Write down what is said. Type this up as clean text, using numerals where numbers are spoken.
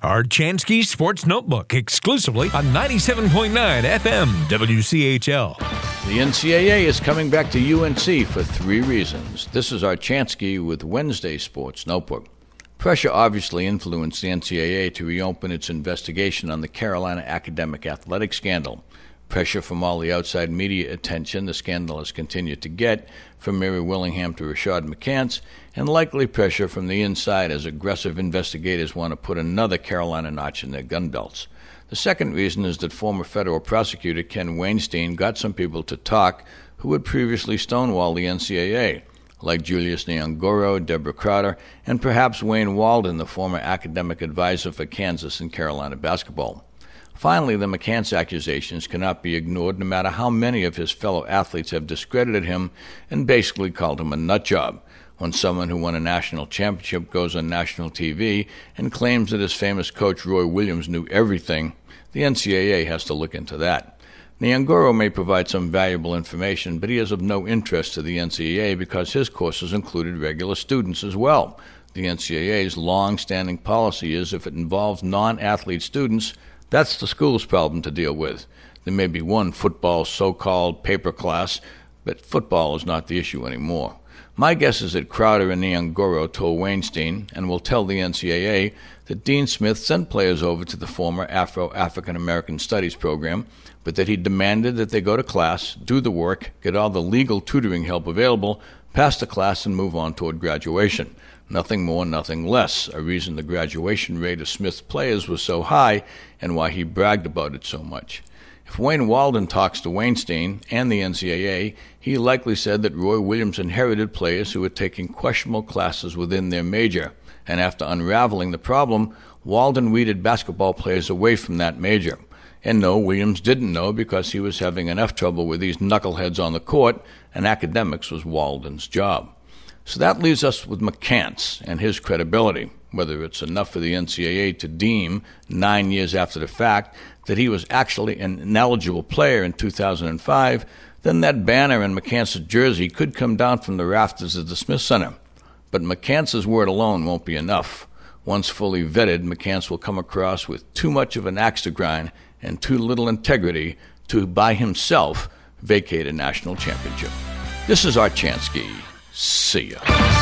Archansky Sports Notebook, exclusively on 97.9 FM WCHL. The NCAA is coming back to UNC for 3 reasons. This is Archansky with Wednesday Sports Notebook. Pressure obviously influenced the NCAA to reopen its investigation on the Carolina academic athletic scandal. Pressure from all the outside media attention the scandal has continued to get, from Mary Willingham to Rashad McCants, and likely pressure from the inside as aggressive investigators want to put another Carolina notch in their gun belts. The second reason is that former federal prosecutor Ken Weinstein got some people to talk who had previously stonewalled the NCAA, like Julius Nyangoro, Deborah Crowder, and perhaps Wayne Walden, the former academic advisor for Kansas and Carolina basketball. Finally, the McCants accusations cannot be ignored no matter how many of his fellow athletes have discredited him and basically called him a nutjob. When someone who won a national championship goes on national TV and claims that his famous coach Roy Williams knew everything, the NCAA has to look into that. Nyangoro may provide some valuable information, but he is of no interest to the NCAA because his courses included regular students as well. The NCAA's long-standing policy is if it involves non-athlete students, that's the school's problem to deal with. There may be one football so-called paper class, but football is not the issue anymore. My guess is that Crowder and Nyangoro told Weinstein, and will tell the NCAA, that Dean Smith sent players over to the former African American Studies program, but that he demanded that they go to class, do the work, get all the legal tutoring help available, pass the class, and move on toward graduation. Nothing more, nothing less, a reason the graduation rate of Smith's players was so high and why he bragged about it so much. If Wayne Walden talks to Weinstein and the NCAA, he likely said that Roy Williams inherited players who were taking questionable classes within their major, and after unraveling the problem, Walden weeded basketball players away from that major. And no, Williams didn't know because he was having enough trouble with these knuckleheads on the court, and academics was Walden's job. So that leaves us with McCants and his credibility, whether it's enough for the NCAA to deem, 9 years after the fact, that he was actually an ineligible player in 2005, then that banner in McCants' jersey could come down from the rafters of the Smith Center. But McCants' word alone won't be enough. Once fully vetted, McCants will come across with too much of an axe to grind and too little integrity to, by himself, vacate a national championship. This is Archansky. See ya.